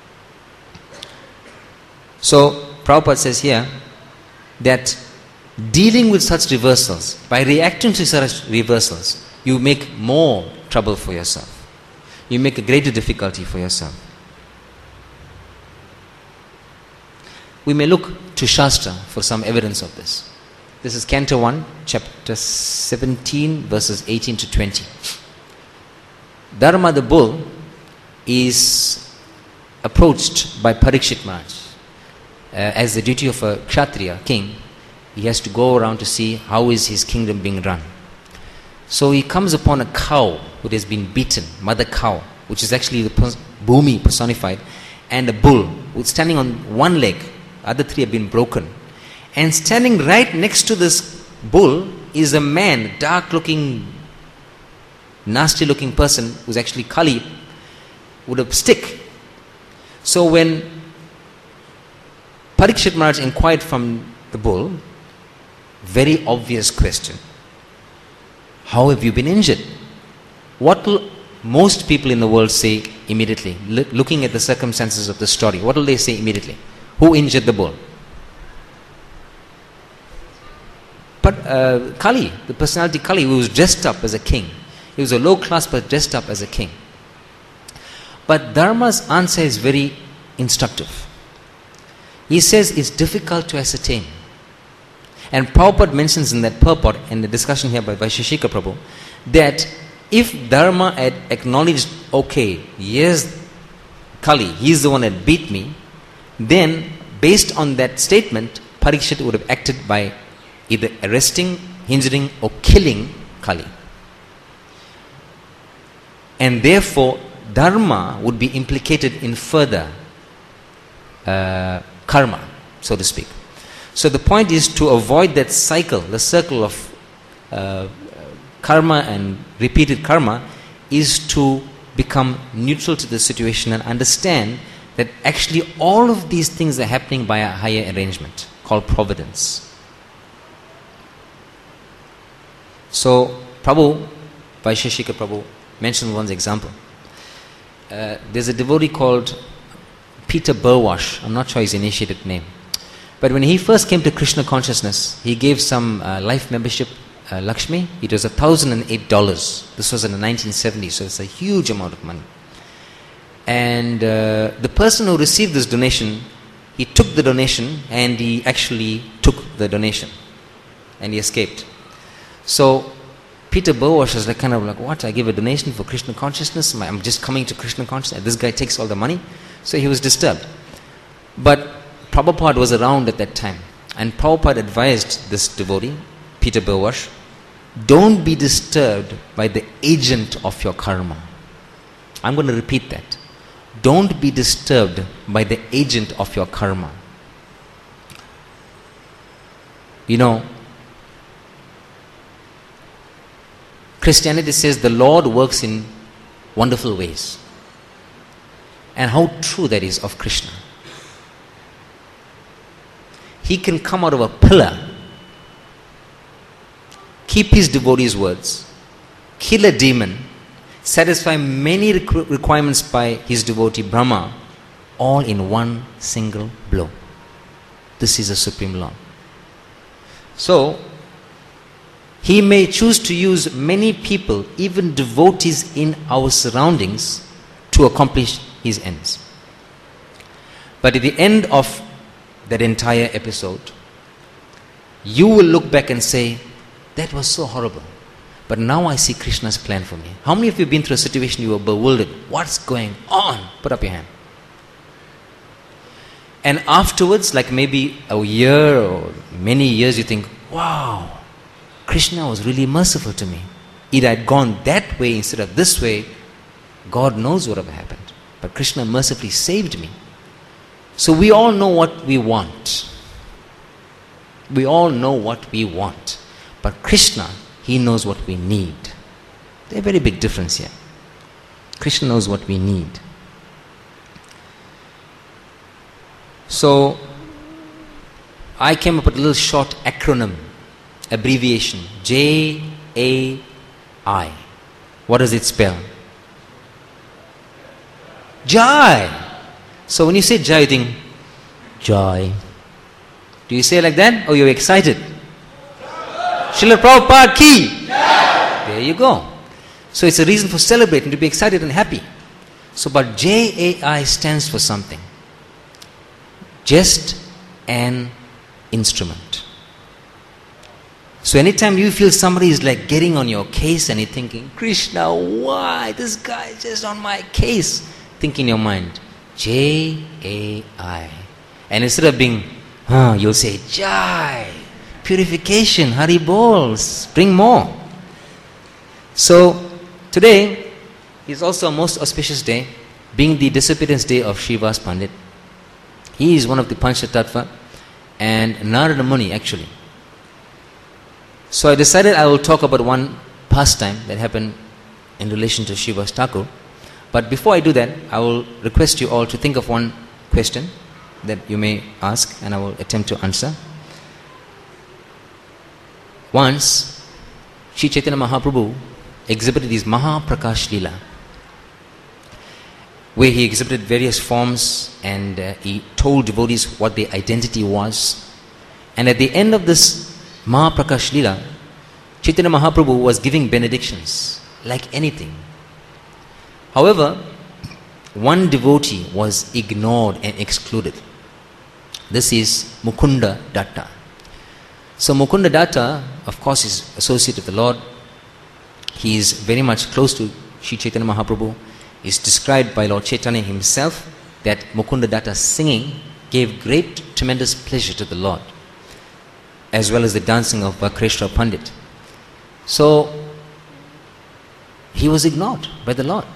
So Prabhupada says here that dealing with such reversals, by reacting to such reversals, you make more trouble for yourself. You make a greater difficulty for yourself. We may look to Shastra for some evidence of this. This is Canto one, chapter seventeen, verses eighteen to twenty. Dharma the bull is approached by Parikshit Maharaj. Uh, as the duty of a Kshatriya, king, he has to go around to see how is his kingdom being run. So he comes upon a cow which has been beaten, mother cow, which is actually the pers- Bhumi personified, and a bull who's standing on one leg, other three have been broken. And standing right next to this bull is a man, dark looking, nasty looking person who's actually Kali, with a stick. So when Parikshit Maharaj inquired from the bull, very obvious question. How have you been injured? What will most people in the world say immediately? L- looking at the circumstances of the story, what will they say immediately? Who injured the bull? But uh, Kali, the personality Kali, who was dressed up as a king. He was a low class but dressed up as a king. But Dharma's answer is very instructive. He says it's difficult to ascertain. And Prabhupada mentions in that purport, in the discussion here by Vaisheshika Prabhu, that if Dharma had acknowledged, okay, yes, Kali, he's the one that beat me, then based on that statement, Parikshit would have acted by either arresting, hindering or killing Kali. And therefore, dharma would be implicated in further uh, karma, so to speak. So the point is to avoid that cycle, the circle of uh, karma and repeated karma, is to become neutral to the situation and understand that actually all of these things are happening by a higher arrangement called providence. So Prabhu, Vaisheshika Prabhu, mentioned one example. Uh, there's a devotee called Peter Burwash. I'm not sure his initiated name. But when he first came to Krishna consciousness, he gave some uh, life membership, uh, Lakshmi. It was one thousand eight dollars. This was in the nineteen seventies, so it's a huge amount of money. And uh, the person who received this donation, he took the donation and he actually took the donation. And he escaped. So Peter Burwash was like kind of like, what? I give a donation for Krishna consciousness? I'm just coming to Krishna consciousness. This guy takes all the money. So he was disturbed. But Prabhupada was around at that time. And Prabhupada advised this devotee, Peter Burwash, don't be disturbed by the agent of your karma. I'm going to repeat that. Don't be disturbed by the agent of your karma. You know, Christianity says the Lord works in wonderful ways. And how true that is of Krishna. He can come out of a pillar, keep his devotees' words, kill a demon, satisfy many requ- requirements by his devotee Brahma, all in one single blow. This is the Supreme Lord. So, he may choose to use many people, even devotees in our surroundings, to accomplish his ends. But at the end of that entire episode, you will look back and say, that was so horrible. But now I see Krishna's plan for me. How many of you have been through a situation you were bewildered? What's going on? Put up your hand. And afterwards, like maybe a year or many years, you think, wow, Krishna was really merciful to me. If I had gone that way instead of this way, God knows what would have happened. But Krishna mercifully saved me. So we all know what we want. We all know what we want. But Krishna, he knows what we need. There's a very big difference here. Krishna knows what we need. So, I came up with a little short acronym, abbreviation, J A I. What does it spell? Jai. So when you say Jai, you think, Jai. Do you say it like that? Or you're excited? Srila Prabhupada ki. There you go. So it's a reason for celebrating, to be excited and happy. So but J A I stands for something. Just an instrument. So anytime you feel somebody is like getting on your case and you're thinking, Krishna, why? This guy is just on my case. Think in your mind, J A I. And instead of being, huh, you'll say, Jai. Purification, Hari Bols, bring more. So, today is also a most auspicious day, being the disappearance day of Srivas Pandit. He is one of the Panchatattva and Narada Muni actually. So I decided I will talk about one pastime that happened in relation to Srivas Thakur. But before I do that, I will request you all to think of one question that you may ask and I will attempt to answer. Once, Sri Chaitanya Mahaprabhu exhibited his Mahaprakash Leela, where he exhibited various forms and uh, he told devotees what their identity was. And at the end of this Mahaprakash Leela, Chaitanya Mahaprabhu was giving benedictions like anything. However, one devotee was ignored and excluded. This is Mukunda Datta. So Mukunda Datta, of course, is associated with the Lord. He is very much close to Sri Chaitanya Mahaprabhu. It is described by Lord Chaitanya himself that Mukunda Datta's singing gave great, tremendous pleasure to the Lord. as well as the dancing of Vakreshwar Pandit. So, he was ignored by the Lord.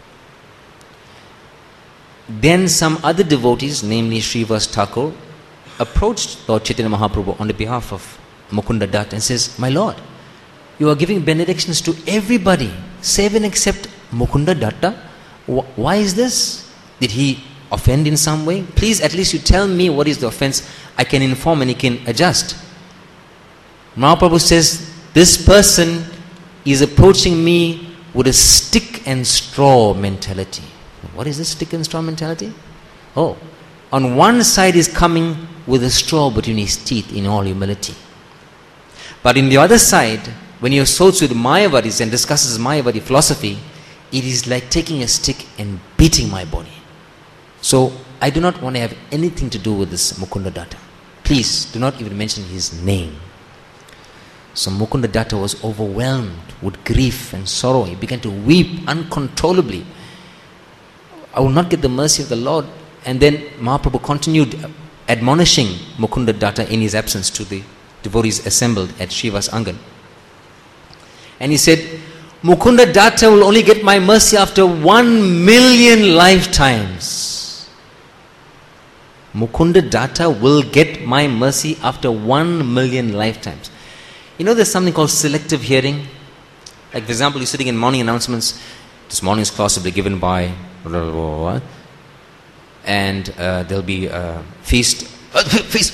Then some other devotees, namely Srivas Thakur, approached Lord Chaitanya Mahaprabhu on the behalf of Mukunda Datta and says, "My Lord, you are giving benedictions to everybody, save and except Mukunda Datta. Why is this? Did he offend in some way? Please at least you tell me what is the offense. I can inform and he can adjust." Mahaprabhu says, "This person is approaching me with a stick and straw mentality." What is this stick and straw mentality? Oh, on one side is coming with a straw between his teeth in all humility. But in the other side, when he associates with Mayavadis and discusses Mayavadi philosophy, it is like taking a stick and beating my body. So I do not want to have anything to do with this Mukunda Datta. Please do not even mention his name. So Mukunda Datta was overwhelmed with grief and sorrow. He began to weep uncontrollably. I will not get the mercy of the Lord. And then Mahaprabhu continued admonishing Mukunda Datta in his absence to the devotees assembled at Srivas Angan. And he said, "Mukunda Datta will only get my mercy after one million lifetimes. Mukunda Datta will get my mercy after one million lifetimes." You know, there's something called selective hearing. Like, for example, you're sitting in morning announcements. This morning's class will be given by blah, blah, blah, blah, and uh, there'll be a feast. Uh, feast.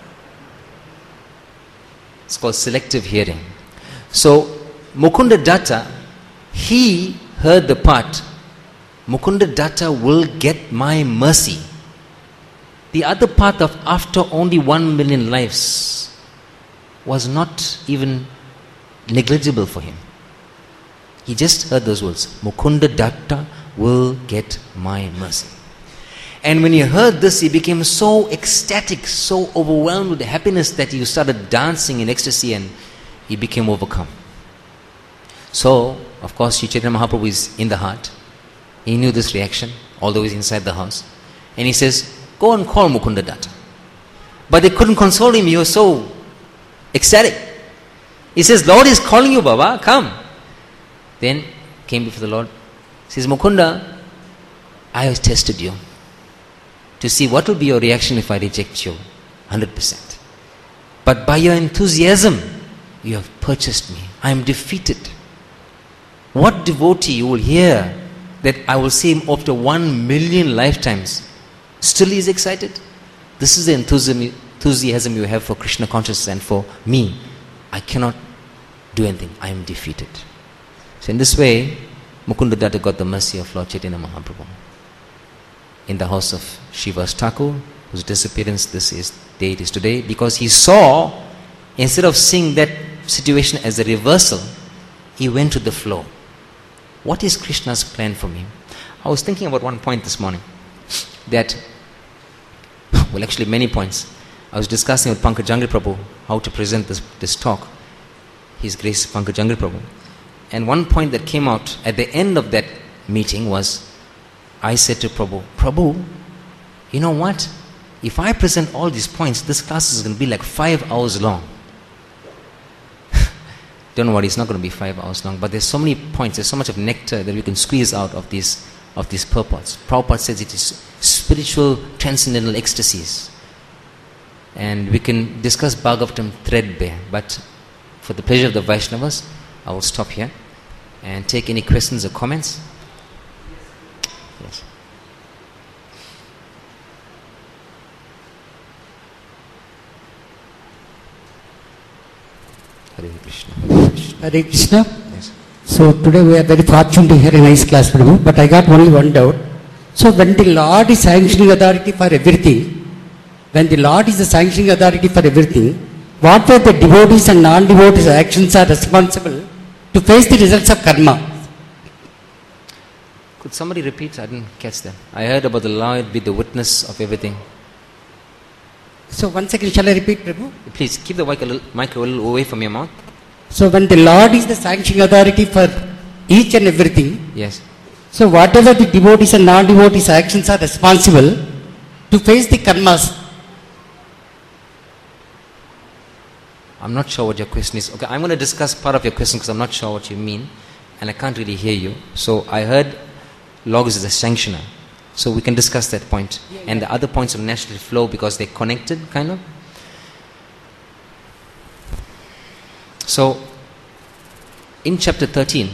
It's called selective hearing. So, Mukunda Datta, he heard the part, Mukunda Datta will get my mercy. The other part of after only one million lives was not even negligible for him. He just heard those words, Mukunda Datta will get my mercy. And when he heard this, he became so ecstatic, so overwhelmed with the happiness that he started dancing in ecstasy and he became overcome. So, of course, Sri Chaitanya Mahaprabhu is in the heart. He knew this reaction, although he's inside the house. And he says, "Go and call Mukunda Datta." But they couldn't console him, he was so ecstatic. He says, "Lord is calling you, Baba, come." Then came before the Lord. He says, "Mukunda, I have tested you to see what will be your reaction if I reject you one hundred percent. But by your enthusiasm, you have purchased me. I am defeated. What devotee you will hear that I will see him after one million lifetimes still he is excited? This is the enthusiasm, enthusiasm you have for Krishna consciousness, and for me, I cannot do anything. I am defeated." So in this way, Mukunda Datta got the mercy of Lord Chaitanya Mahaprabhu in the house of Srivas Thakur, whose disappearance this is day it is today, because he saw, instead of seeing that situation as a reversal, he went to the flow. What is Krishna's plan for me? I was thinking about one point this morning, that, well, actually many points. I was discussing with Pankaj Jangri Prabhu how to present this, this talk, His Grace Pankaj Jangri Prabhu. And one point that came out at the end of that meeting was, I said to Prabhu, "Prabhu, you know what? If I present all these points, this class is going to be like five hours long." Don't worry, it's not going to be five hours long, but there's so many points, there's so much of nectar that we can squeeze out of these of these purports. Prabhupada says it is spiritual transcendental ecstasies. And we can discuss Bhagavatam threadbare, but for the pleasure of the Vaishnavas, I will stop here and take any questions or comments. Yes. Hare Krishna. Hare Krishna. Hare Krishna. Yes. So today we are very fortunate to hear a nice class, Prabhu, but I got only one doubt. So when the Lord is sanctioning authority for everything, when the Lord is the sanctioning authority for everything, what were the devotees and non-devotees actions are responsible to face the results of karma? Could somebody repeat? I didn't catch that. I heard about the Lord be the witness of everything. So once again, shall I repeat, Prabhu? Please keep the mic a little, mic a little away from your mouth. So when the Lord is the sanctioning authority for each and everything, Yes. so whatever the devotees and non-devotees actions are responsible to face the karmas. I'm not sure what your question is. Okay, I'm going to discuss part of your question because I'm not sure what you mean and I can't really hear you. So I heard Logos is a sanctioner. So we can discuss that point. Yeah, yeah. And the other points will naturally flow because they're connected, kind of. So, in chapter thirteen,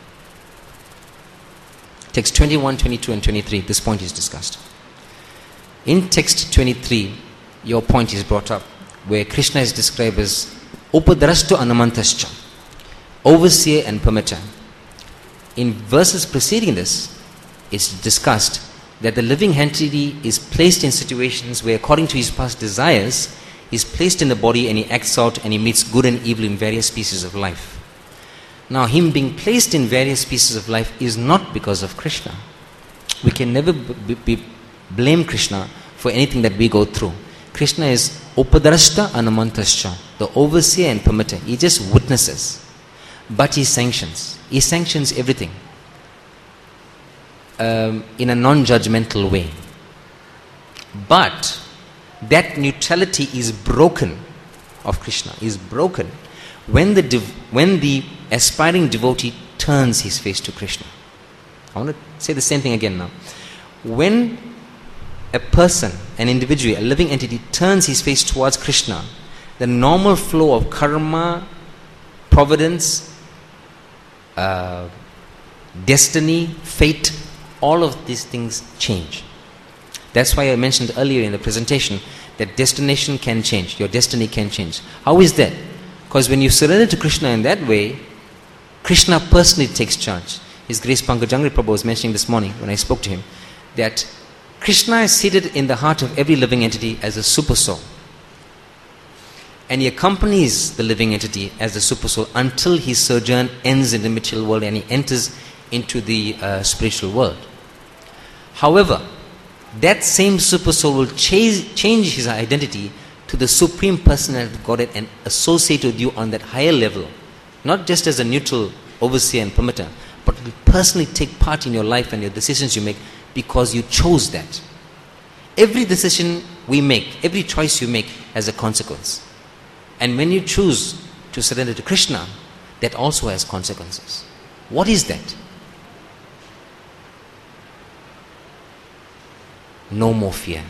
text twenty-one, twenty-two and twenty-three, this point is discussed. In text twenty-three, your point is brought up, where Krishna is described as Upadrashto Anumantascha, overseer and permitter. In verses preceding this, it's discussed that the living entity is placed in situations where, according to his past desires, he's placed in the body and he acts out and he meets good and evil in various species of life. Now, him being placed in various species of life is not because of Krishna. We can never b- b- blame Krishna for anything that we go through. Krishna is Upadrashta Anumantascha, the overseer and permitter. He just witnesses. But he sanctions. He sanctions everything. Um, in a non-judgmental way. But that neutrality is broken of Krishna, is broken when the dev- when the aspiring devotee turns his face to Krishna. I want to say the same thing again now. When a person, an individual, a living entity turns his face towards Krishna, the normal flow of karma, providence, uh, destiny, fate, all of these things change. That's why I mentioned earlier in the presentation that destination can change, your destiny can change. How is that? Because when you surrender to Krishna in that way, Krishna personally takes charge. His Grace Pankajangri Prabhu was mentioning this morning when I spoke to him that Krishna is seated in the heart of every living entity as a super soul. And he accompanies the living entity as the super soul until his sojourn ends in the material world and he enters into the uh, spiritual world. However, that same super soul will change, change his identity to the Supreme Personality of Godhead and associate with you on that higher level. Not just as a neutral overseer and permitter, but will personally take part in your life and your decisions you make because you chose that. Every decision we make, every choice you make has a consequence. And when you choose to surrender to Krishna, that also has consequences. What is that? No more fear.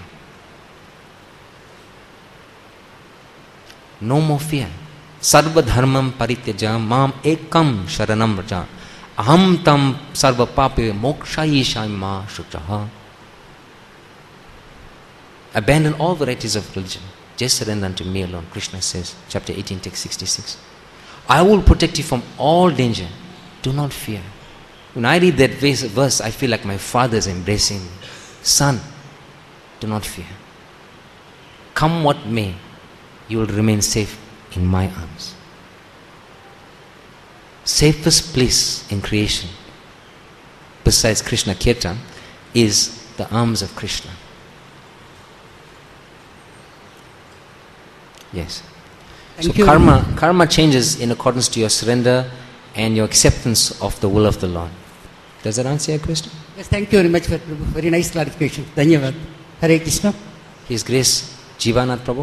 No more fear. Sarva dharmam parityaja mam ekam sharanam raja aham tam sarva pape mokshayisham ma shuchaha. Abandon all varieties of religion. Just surrender unto me alone. Krishna says, chapter eighteen, text sixty-six. I will protect you from all danger. Do not fear. When I read that verse, I feel like my father is embracing me. Son, do not fear. Come what may, you will remain safe in my arms. Safest place in creation, besides Krishna Kirtan, is the arms of Krishna. Yes. Thank so you. karma, karma changes in accordance to your surrender and your acceptance of the will of the Lord. Does that answer your question? Yes, thank you very much for very nice clarification. Dhanyavad. Hare Krishna. His Grace Jivanath Prabhu.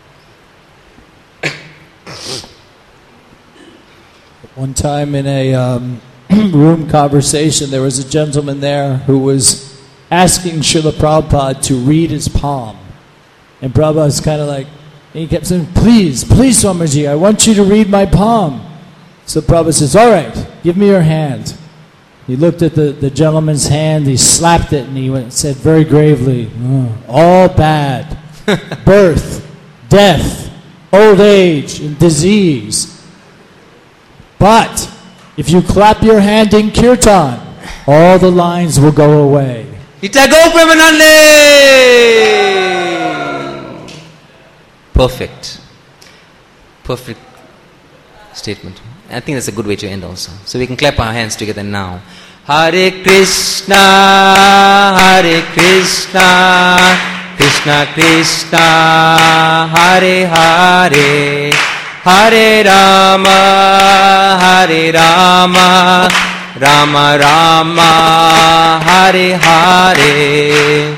One time in a um, room conversation, there was a gentleman there who was asking Srila Prabhupada to read his palm. And Prabhupada was kind of like, and he kept saying, please, please Swamiji, I want you to read my palm. So Prabhupada says, all right, give me your hand. He looked at the, the gentleman's hand, he slapped it, and he went, said very gravely, oh, all bad, birth, death, old age, and disease. But if you clap your hand in kirtan, all the lines will go away. Itago Premanande! Perfect. Perfect statement. I think that's a good way to end also. So we can clap our hands together now. Hare Krishna, Hare Krishna, Krishna Krishna, Hare Hare, Hare Rama, Hare Rama, Rama Rama, Hare Hare.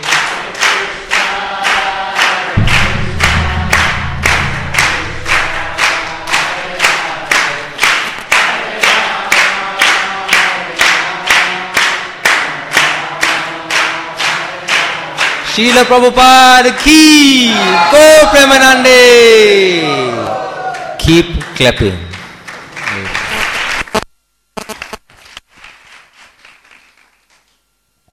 Srila Prabhupada ki. Go Premanande. Keep clapping.